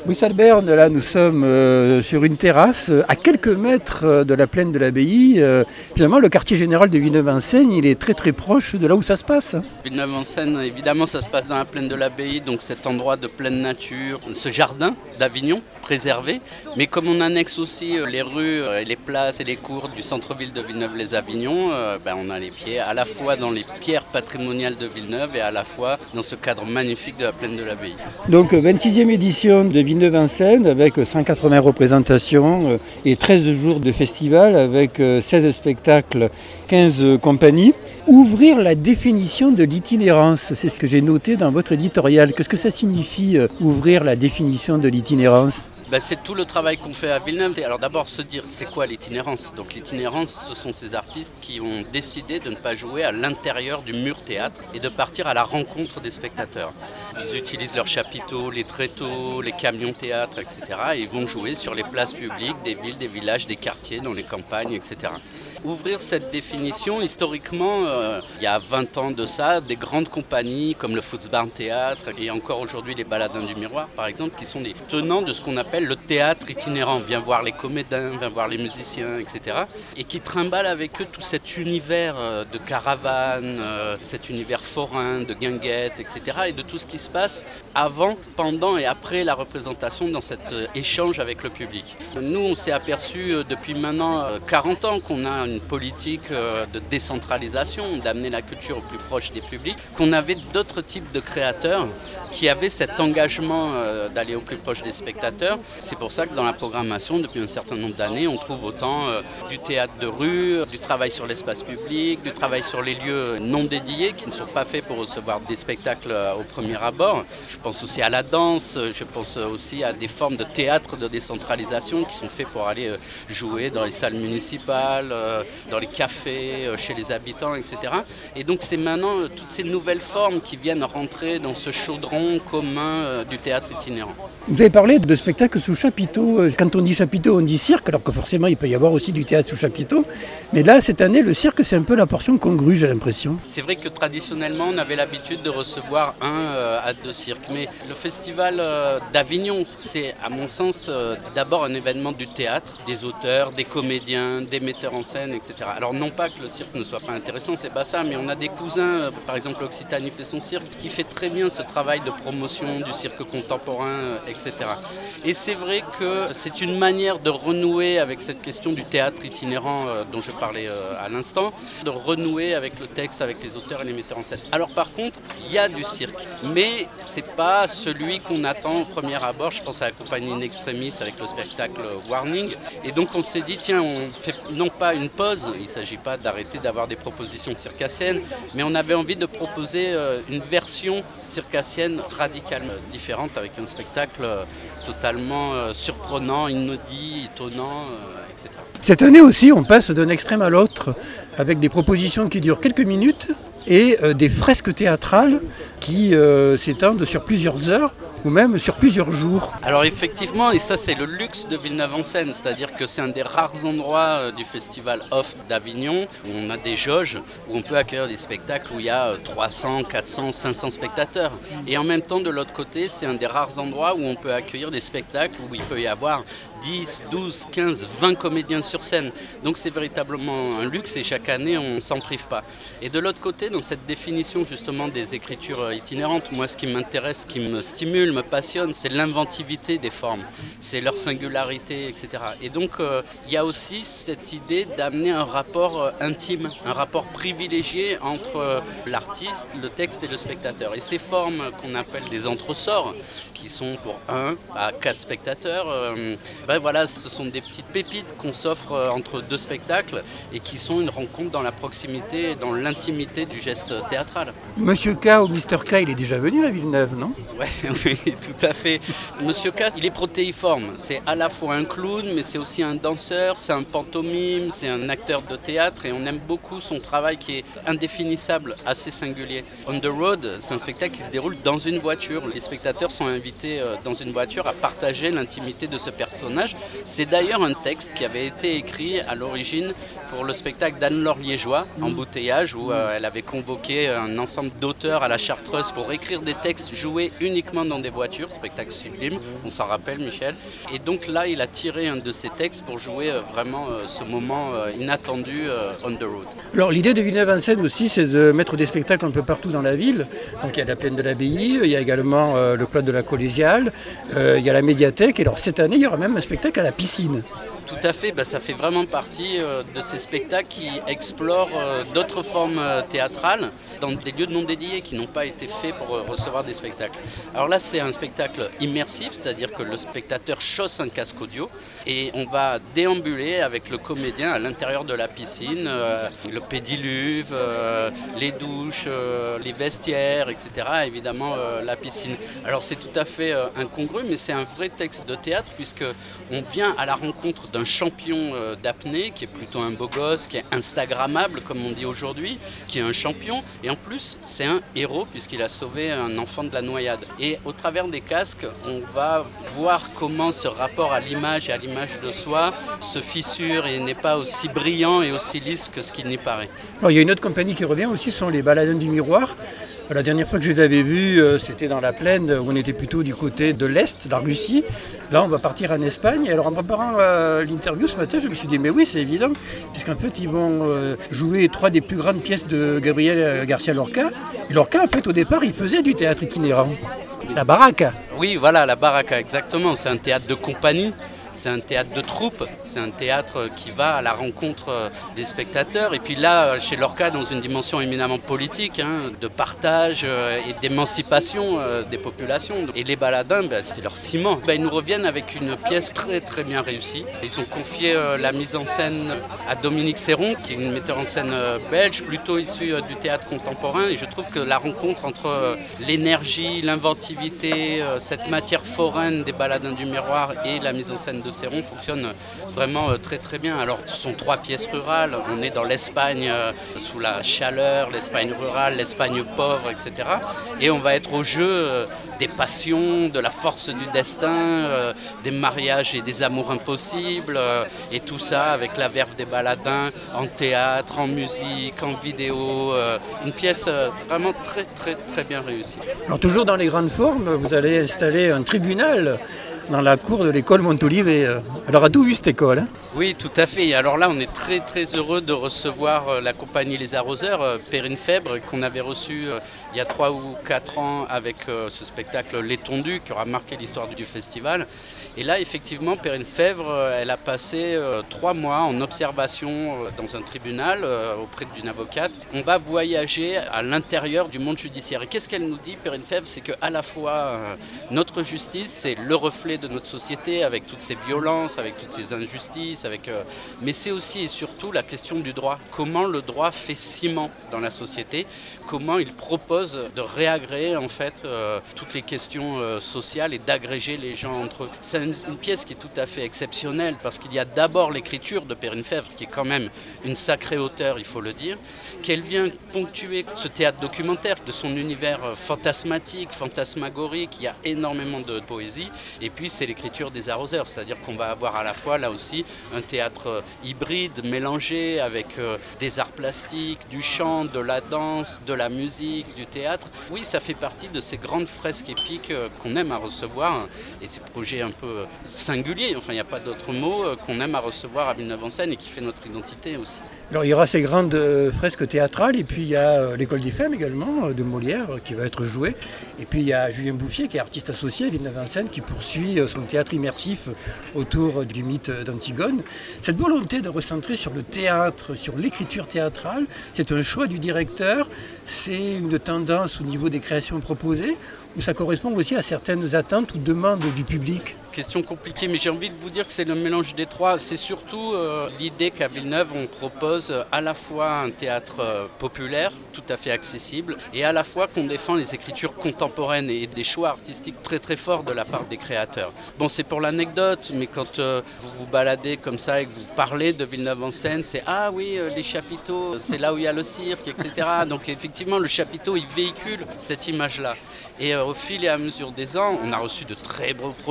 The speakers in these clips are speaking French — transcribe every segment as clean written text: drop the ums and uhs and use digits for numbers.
Bruce Albert, là nous sommes sur une terrasse à quelques mètres de la plaine de l'Abbaye. Finalement, le quartier général de Villeneuve-en-Seine, il est très très proche de là où ça se passe. Villeneuve-en-Seine, évidemment, ça se passe dans la plaine de l'Abbaye, donc cet endroit de pleine nature, ce jardin d'Avignon préservé. Mais comme on annexe aussi les rues, les places et les cours du centre-ville de Villeneuve-les-Avignon, on a les pieds à la fois dans les pierres patrimoniales de Villeneuve et à la fois dans ce cadre magnifique de la plaine de l'Abbaye. Donc 26e édition de Villeneuve-en-Seine avec 180 représentations et 13 jours de festival avec 16 spectacles, 15 compagnies. Ouvrir la définition de l'itinérance, c'est ce que j'ai noté dans votre éditorial. Qu'est-ce que ça signifie ouvrir la définition de l'itinérance ? C'est tout le travail qu'on fait à Villeneuve. Alors d'abord se dire c'est quoi l'itinérance. Donc l'itinérance, ce sont ces artistes qui ont décidé de ne pas jouer à l'intérieur du mur théâtre et de partir à la rencontre des spectateurs. Ils utilisent leurs chapiteaux, les tréteaux, les camions théâtre, etc. Et ils vont jouer sur les places publiques des villes, des villages, des quartiers, dans les campagnes, etc. Ouvrir cette définition, historiquement, il y a 20 ans de ça, des grandes compagnies comme le Futzbarn Théâtre et encore aujourd'hui les Baladins du Miroir, par exemple, qui sont des tenants de ce qu'on appelle le théâtre itinérant. Viens voir les comédiens, viens voir les musiciens, etc. Et qui trimballent avec eux tout cet univers de caravane, cet univers forain, de guinguettes, etc. Et de tout ce qui se passe avant, pendant et après la représentation dans cet échange avec le public. Nous, on s'est aperçu depuis maintenant 40 ans qu'on a une politique de décentralisation, d'amener la culture au plus proche des publics, qu'on avait d'autres types de créateurs qui avaient cet engagement d'aller au plus proche des spectateurs. C'est pour ça que dans la programmation, depuis un certain nombre d'années, on trouve autant du théâtre de rue, du travail sur l'espace public, du travail sur les lieux non dédiés qui ne sont pas faits pour recevoir des spectacles au premier abord. Je pense aussi à la danse, je pense aussi à des formes de théâtre de décentralisation qui sont faits pour aller jouer dans les salles municipales, dans les cafés, chez les habitants, etc. Et donc c'est maintenant toutes ces nouvelles formes qui viennent rentrer dans ce chaudron commun du théâtre itinérant. Vous avez parlé de spectacles sous chapiteau. Quand on dit chapiteau, on dit cirque, alors que forcément il peut y avoir aussi du théâtre sous chapiteau. Mais là, cette année, le cirque, c'est un peu la portion congrue, j'ai l'impression. C'est vrai que traditionnellement, on avait l'habitude de recevoir 1 à 2 cirques. Mais le festival d'Avignon, c'est à mon sens d'abord un événement du théâtre, des auteurs, des comédiens, des metteurs en scène, etc. Alors non pas que le cirque ne soit pas intéressant, c'est pas ça, mais on a des cousins, par exemple l'Occitanie fait son cirque, qui fait très bien ce travail de promotion du cirque contemporain, etc. Et c'est vrai que c'est une manière de renouer avec cette question du théâtre itinérant dont je parlais à l'instant, de renouer avec le texte, avec les auteurs et les metteurs en scène. Alors par contre, il y a du cirque, mais c'est pas celui qu'on attend au premier abord. Je pense à la compagnie In Extremis avec le spectacle Warning. Et donc on s'est dit, tiens, on fait non pas une pause, il ne s'agit pas d'arrêter d'avoir des propositions circassiennes, mais on avait envie de proposer une version circassienne radicalement différente avec un spectacle totalement surprenant, inaudit, étonnant, etc. Cette année aussi, on passe d'un extrême à l'autre avec des propositions qui durent quelques minutes et des fresques théâtrales qui s'étendent sur plusieurs heures ou même sur plusieurs jours. Alors effectivement, et ça c'est le luxe de Villeneuve-en-Seine, c'est-à-dire que c'est un des rares endroits du festival Off d'Avignon où on a des jauges, où on peut accueillir des spectacles où il y a 300, 400, 500 spectateurs. Et en même temps, de l'autre côté, c'est un des rares endroits où on peut accueillir des spectacles où il peut y avoir 10, 12, 15, 20 comédiens sur scène. Donc c'est véritablement un luxe et chaque année on ne s'en prive pas. Et de l'autre côté, dans cette définition justement des écritures itinérantes, moi ce qui m'intéresse, ce qui me stimule, me passionne, c'est l'inventivité des formes, c'est leur singularité, etc. Et donc il y a aussi cette idée d'amener un rapport intime, un rapport privilégié entre l'artiste, le texte et le spectateur. Et ces formes qu'on appelle des entresorts, qui sont pour 1 à 4 spectateurs, voilà, ce sont des petites pépites qu'on s'offre entre 2 spectacles et qui sont une rencontre dans la proximité et dans l'intimité du geste théâtral. Monsieur K ou Mr K, il est déjà venu à Villeneuve, non ? Oui, tout à fait. Monsieur K, il est protéiforme. C'est à la fois un clown, mais c'est aussi un danseur, c'est un pantomime, c'est un acteur de théâtre et on aime beaucoup son travail qui est indéfinissable, assez singulier. On the Road, c'est un spectacle qui se déroule dans une voiture. Les spectateurs sont invités dans une voiture à partager l'intimité de ce personnage personnages. C'est d'ailleurs un texte qui avait été écrit à l'origine pour le spectacle d'Anne-Laure Liégeois, Embouteillage, où elle avait convoqué un ensemble d'auteurs à la Chartreuse pour écrire des textes joués uniquement dans des voitures, spectacle sublime, on s'en rappelle Michel. Et donc là, il a tiré un de ces textes pour jouer vraiment ce moment inattendu on the road. Alors l'idée de Villeneuve-en-Seine aussi, c'est de mettre des spectacles un peu partout dans la ville. Donc il y a la plaine de l'Abbaye, il y a également le club de la Collégiale, il y a la médiathèque. Et alors cette année, il y aura même un spectacle à la piscine. Tout à fait, ça fait vraiment partie de ces spectacles qui explorent d'autres formes théâtrales dans des lieux non dédiés qui n'ont pas été faits pour recevoir des spectacles. Alors là, c'est un spectacle immersif, c'est-à-dire que le spectateur chausse un casque audio et on va déambuler avec le comédien à l'intérieur de la piscine, le pédiluve, les douches, les vestiaires, etc. Évidemment, la piscine. Alors c'est tout à fait incongru, mais c'est un vrai texte de théâtre puisque on vient à la rencontre d'un champion d'apnée qui est plutôt un beau gosse, qui est instagrammable comme on dit aujourd'hui, qui est un champion et en plus c'est un héros puisqu'il a sauvé un enfant de la noyade. Et au travers des casques, on va voir comment ce rapport à l'image et à l'image de soi se fissure et n'est pas aussi brillant et aussi lisse que ce qu'il n'y paraît. Alors, il y a une autre compagnie qui revient aussi, ce sont les Baladins du Miroir. La dernière fois que je les avais vus, c'était dans la plaine où on était plutôt du côté de l'Est, de la Russie. Là, on va partir en Espagne. Et alors, en préparant l'interview ce matin, je me suis dit, mais oui, c'est évident, puisqu'en fait, ils vont jouer 3 des plus grandes pièces de Gabriel García Lorca. Et Lorca, en fait, au départ, il faisait du théâtre itinérant. La Baraka. Oui, voilà, la Baraka, exactement. C'est un théâtre de compagnie. C'est un théâtre de troupe, c'est un théâtre qui va à la rencontre des spectateurs. Et puis là, chez Lorca, dans une dimension éminemment politique, de partage et d'émancipation des populations. Et les Baladins, c'est leur ciment. Ils nous reviennent avec une pièce très très bien réussie. Ils ont confié la mise en scène à Dominique Serron, qui est une metteur en scène belge, plutôt issue du théâtre contemporain. Et je trouve que la rencontre entre l'énergie, l'inventivité, cette matière foraine des Baladins du Miroir et la mise en scène de Serron fonctionne vraiment très très bien. Alors ce sont 3 pièces rurales, on est dans l'Espagne sous la chaleur, l'Espagne rurale, l'Espagne pauvre, etc. Et on va être au jeu des passions, de la force du destin, des mariages et des amours impossibles, et tout ça avec la verve des Baladins en théâtre, en musique, en vidéo. Une pièce vraiment très très très bien réussie. Alors toujours dans les grandes formes, vous allez installer un tribunal dans la cour de l'école Montolivet. Alors, a tout vu cette école, hein? Oui, tout à fait. Alors là, on est très très heureux de recevoir la compagnie Les Arroseurs, Perrine Fèvre, qu'on avait reçu il y a 3 ou 4 ans avec ce spectacle Les Tondus, qui aura marqué l'histoire du festival. Et là, effectivement, Perrine Fèvre, elle a passé 3 mois en observation dans un tribunal auprès d'une avocate. On va voyager à l'intérieur du monde judiciaire. Et qu'est-ce qu'elle nous dit, Perrine Fèvre? C'est qu'à la fois, notre justice, c'est le reflet de notre société, avec toutes ces violences, avec toutes ces injustices, mais c'est aussi et surtout la question du droit. Comment le droit fait ciment dans la société? Comment il propose de réagréer en fait toutes les questions sociales et d'agréger les gens entre eux. C'est une pièce qui est tout à fait exceptionnelle parce qu'il y a d'abord l'écriture de Perrine Fèvre qui est quand même une sacrée auteure, il faut le dire, qu'elle vient ponctuer ce théâtre documentaire de son univers fantasmatique, fantasmagorique, il y a énormément de poésie, et puis c'est l'écriture des Arroseurs, c'est-à-dire qu'on va avoir à la fois là aussi un théâtre hybride, mélangé avec des arts plastiques, du chant, de la danse, de la musique, du théâtre. Oui, ça fait partie de ces grandes fresques épiques qu'on aime à recevoir, et ces projets un peu singuliers, enfin il n'y a pas d'autre mot, qu'on aime à recevoir à Villeneuve-en-Seine et qui fait notre identité aussi. Alors il y aura ces grandes fresques théâtrales et puis il y a l'école des femmes également de Molière qui va être jouée. Et puis il y a Julien Bouffier qui est artiste associé à Villeneuve-en-Seine qui poursuit son théâtre immersif autour du mythe d'Antigone. Cette volonté de recentrer sur le théâtre, sur l'écriture théâtrale, c'est un choix du directeur, c'est une tendance au niveau des créations proposées ou ça correspond aussi à certaines attentes ou demandes du public? Question compliquée, mais j'ai envie de vous dire que c'est le mélange des trois. C'est surtout l'idée qu'à Villeneuve, on propose à la fois un théâtre populaire, tout à fait accessible, et à la fois qu'on défend les écritures contemporaines et des choix artistiques très très forts de la part des créateurs. Bon, c'est pour l'anecdote, mais quand vous vous baladez comme ça et que vous parlez de Villeneuve-en-Seine, c'est « Ah oui, les chapiteaux, c'est là où il y a le cirque, etc. » Donc effectivement, le chapiteau, il véhicule cette image-là. Et au fil et à mesure des ans, on a reçu de très beaux projets cirque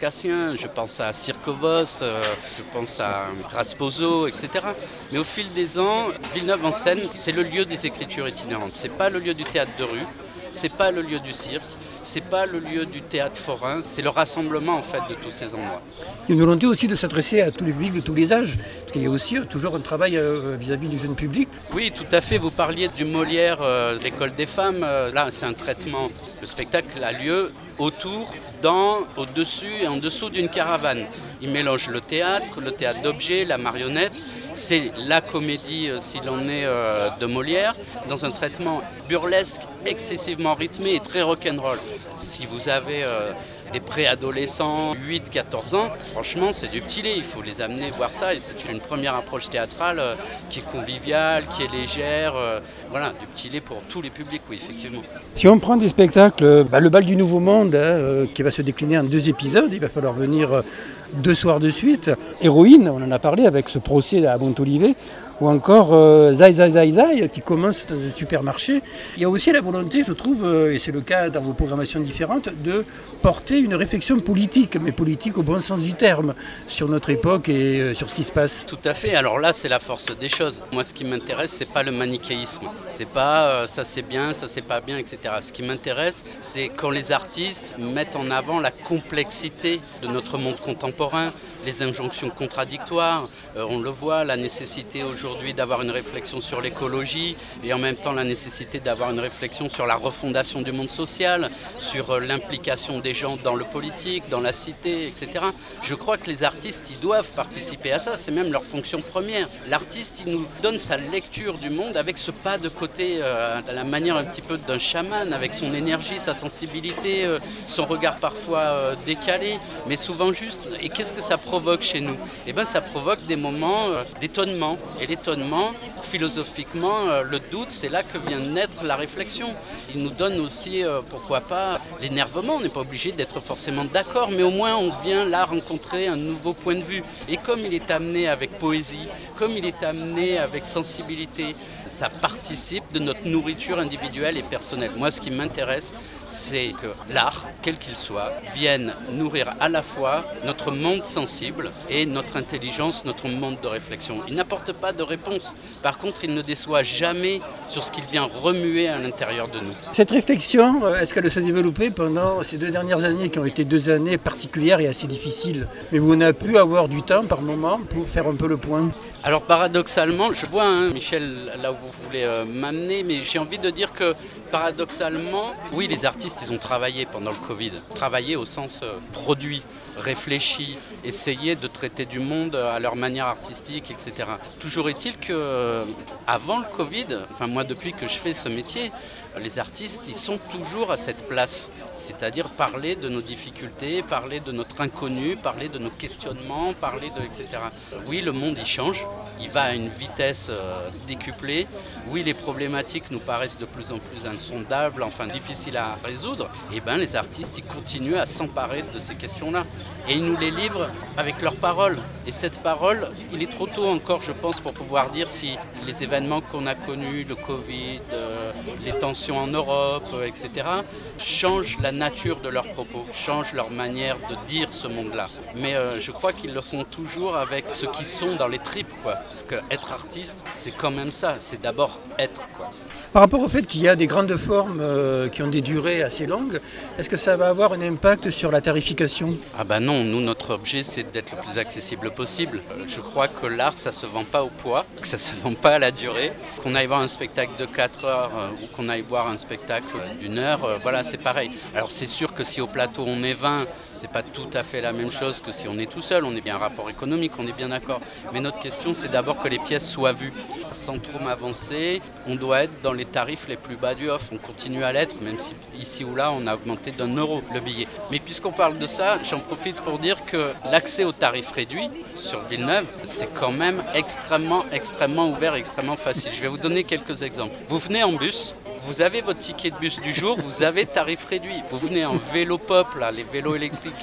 circassiens, je pense à Circovos, je pense à Rasposo, etc. Mais au fil des ans, Villeneuve-en-Seine, c'est le lieu des écritures itinérantes. C'est pas le lieu du théâtre de rue, c'est pas le lieu du cirque, c'est pas le lieu du théâtre forain, c'est le rassemblement en fait de tous ces endroits. Il y a une volonté aussi de s'adresser à tous les publics de tous les âges, parce qu'il y a aussi toujours un travail vis-à-vis du jeune public. Oui, tout à fait. Vous parliez du Molière, l'école des femmes. Là, c'est un traitement. Le spectacle a lieu autour, dans, au-dessus et en dessous d'une caravane. Il mélange le théâtre d'objets, la marionnette. C'est la comédie, s'il en est, de Molière, dans un traitement burlesque, excessivement rythmé et très rock'n'roll. Si vous avez des préadolescents, 8-14 ans, franchement, c'est du petit lait. Il faut les amener voir ça. Et c'est une première approche théâtrale qui est conviviale, qui est légère. Voilà, du petit lait pour tous les publics, oui, effectivement. Si on prend des spectacles, le bal du Nouveau Monde, qui va se décliner en 2 épisodes, il va falloir venir 2 soirs de suite. Héroïne, on en a parlé avec ce procès à Montolivet, ou encore Zai Zai Zai Zai qui commence dans un supermarché. Il y a aussi la volonté, je trouve, et c'est le cas dans vos programmations différentes, de porter une réflexion politique, mais politique au bon sens du terme, sur notre époque et sur ce qui se passe. Tout à fait, alors là c'est la force des choses. Moi ce qui m'intéresse c'est pas le manichéisme, c'est pas ça c'est bien, ça c'est pas bien, etc. Ce qui m'intéresse c'est quand les artistes mettent en avant la complexité de notre monde contemporain, les injonctions contradictoires, on le voit, la nécessité aujourd'hui d'avoir une réflexion sur l'écologie et en même temps la nécessité d'avoir une réflexion sur la refondation du monde social, sur l'implication des gens dans le politique, dans la cité, etc. Je crois que les artistes, ils doivent participer à ça, c'est même leur fonction première. L'artiste, il nous donne sa lecture du monde avec ce pas de côté, à la manière un petit peu d'un chaman, avec son énergie, sa sensibilité, son regard parfois décalé, mais souvent juste. Et qu'est-ce que ça provoque chez nous ? Eh bien, ça provoque des moments d'étonnement. Et l'étonnement, philosophiquement, le doute, c'est là que vient naître la réflexion. Il nous donne aussi, pourquoi pas, l'énervement. On n'est pas obligé d'être forcément d'accord, mais au moins on vient là rencontrer un nouveau point de vue. Et comme il est amené avec poésie, comme il est amené avec sensibilité, ça participe de notre nourriture individuelle et personnelle. Moi, ce qui m'intéresse, c'est que l'art, quel qu'il soit, vienne nourrir à la fois notre monde sensible et notre intelligence, notre monde de réflexion. Il n'apporte pas de réponse. Par contre, il ne déçoit jamais sur ce qu'il vient remuer à l'intérieur de nous. Cette réflexion, est-ce qu'elle s'est développée pendant ces 2 dernières années qui ont été 2 années particulières et assez difficiles ? Mais vous n'avez pu avoir du temps par moment pour faire un peu le point ? Alors paradoxalement, je vois, Michel, là où vous voulez m'amener, mais j'ai envie de dire que paradoxalement, oui, les artistes, ils ont travaillé pendant le Covid. Travaillé au sens produit, réfléchi, essayer de traiter du monde à leur manière artistique, etc. Toujours est-il que avant le Covid, enfin moi depuis que je fais ce métier, les artistes, ils sont toujours à cette place. C'est-à-dire parler de nos difficultés, parler de notre inconnu, parler de nos questionnements, parler de etc. Oui, le monde il change, il va à une vitesse décuplée. Oui, les problématiques nous paraissent de plus en plus insondables, enfin difficiles à résoudre. Et bien les artistes, ils continuent à s'emparer de ces questions-là. Et ils nous les livrent avec leurs paroles. Et cette parole, il est trop tôt encore, je pense, pour pouvoir dire si les événements qu'on a connus, le Covid, les tensions en Europe, etc., changent la nature de leurs propos, changent leur manière de dire ce monde-là. Mais je crois qu'ils le font toujours avec ce qu'ils sont dans les tripes, quoi. Parce qu'être artiste, c'est quand même ça, c'est d'abord être, quoi. Par rapport au fait qu'il y a des grandes formes qui ont des durées assez longues, est-ce que ça va avoir un impact sur la tarification ? Ah bah non, nous notre objet c'est d'être le plus accessible possible. Je crois que l'art ça se vend pas au poids, que ça se vend pas à la durée. Qu'on aille voir un spectacle de 4 heures ou qu'on aille voir un spectacle d'1 heure, voilà c'est pareil. Alors c'est sûr que si au plateau on est 20, c'est pas tout à fait la même chose que si on est tout seul, on est bien un rapport économique, on est bien d'accord. Mais notre question c'est d'abord que les pièces soient vues. Sans trop m'avancer, on doit être dans les tarifs les plus bas du off. On continue à l'être, même si ici ou là on a augmenté d'€1 le billet. Mais puisqu'on parle de ça, j'en profite pour dire que l'accès aux tarifs réduits sur Villeneuve, c'est quand même extrêmement ouvert et extrêmement facile. Je vais vous donner quelques exemples. Vous venez en bus, vous avez votre ticket de bus du jour, vous avez tarif réduit. Vous venez en vélo pop, là, les vélos électriques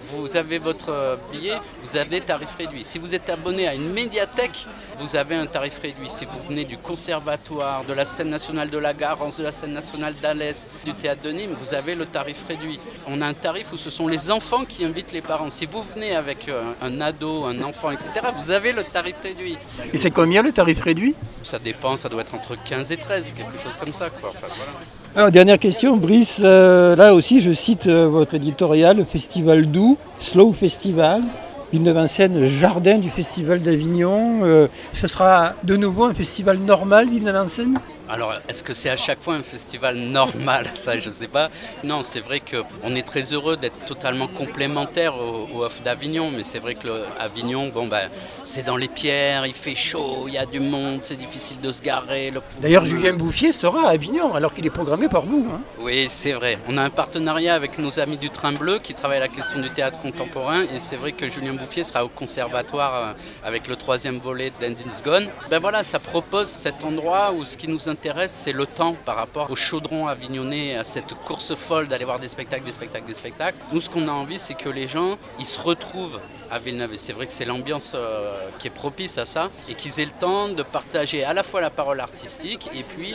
vous avez votre billet, vous avez tarif réduit. Si vous êtes abonné à une médiathèque, vous avez un tarif réduit. Si vous venez du conservatoire, de la scène nationale de la Garance, de la scène nationale d'Alès, du théâtre de Nîmes, vous avez le tarif réduit. On a un tarif où ce sont les enfants qui invitent les parents. Si vous venez avec un ado, un enfant, etc., vous avez le tarif réduit. Et c'est combien le tarif réduit? Ça dépend, ça doit être entre 15 et 13, quelque chose comme ça, quoi. Ça, voilà. Alors, dernière question, Brice, là aussi je cite votre éditorial, Festival Doux, Slow Festival, Villeneuve-en-Seine, jardin du Festival d'Avignon. Ce sera de nouveau un festival normal, Villeneuve-en-Seine? Alors, est-ce que c'est à chaque fois un festival normal? Ça, je ne sais pas. Non, c'est vrai qu'on est très heureux d'être totalement complémentaire au Off d'Avignon, mais c'est vrai que Avignon, c'est dans les pierres, il fait chaud, il y a du monde, c'est difficile de se garer. D'ailleurs, Julien Bouffier sera à Avignon, alors qu'il est programmé par vous. Hein. Oui, c'est vrai. On a un partenariat avec nos amis du Train Bleu qui travaillent la question du théâtre contemporain, et c'est vrai que Julien Bouffier sera au conservatoire avec le 3e volet d'Endings Gone. Voilà, ça propose cet endroit où ce qui nous intéresse, c'est le temps par rapport au chaudron avignonnais, à cette course folle d'aller voir des spectacles. Nous, ce qu'on a envie, c'est que les gens, ils se retrouvent à Villeneuve. Et c'est vrai que c'est l'ambiance qui est propice à ça, et qu'ils aient le temps de partager à la fois la parole artistique et puis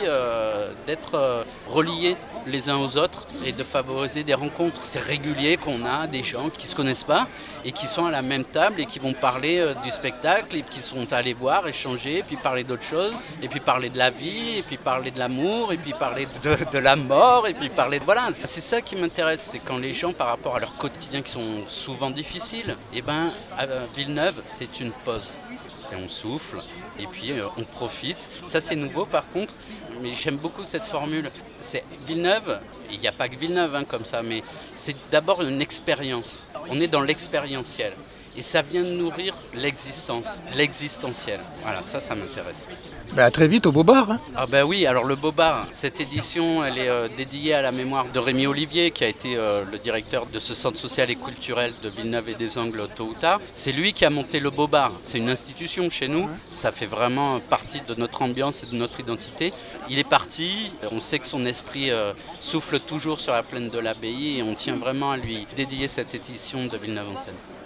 d'être reliés les uns aux autres et de favoriser des rencontres. C'est régulier qu'on a des gens qui ne se connaissent pas et qui sont à la même table et qui vont parler du spectacle et qui sont allés voir, échanger, puis parler d'autres choses, et puis parler de la vie, et puis parler de l'amour, et puis parler de la mort, et puis parler de... Voilà, c'est ça qui m'intéresse, c'est quand les gens, par rapport à leur quotidien qui sont souvent difficiles, à Villeneuve, c'est une pause. On souffle et puis on profite. Ça, c'est nouveau par contre, mais j'aime beaucoup cette formule. C'est Villeneuve, il n'y a pas que Villeneuve comme ça, mais c'est d'abord une expérience. On est dans l'expérientiel. Et ça vient nourrir l'existence, l'existentiel. Voilà, ça m'intéresse. À très vite au Bobard. Ah oui, alors le Bobard, cette édition, elle est dédiée à la mémoire de Rémi Olivier, qui a été le directeur de ce centre social et culturel de Villeneuve et des Angles tôt ou tard. C'est lui qui a monté le Bobard. C'est une institution chez nous. Ça fait vraiment partie de notre ambiance et de notre identité. Il est parti. On sait que son esprit souffle toujours sur la plaine de l'Abbaye et on tient vraiment à lui dédier cette édition de Villeneuve-en-Seine.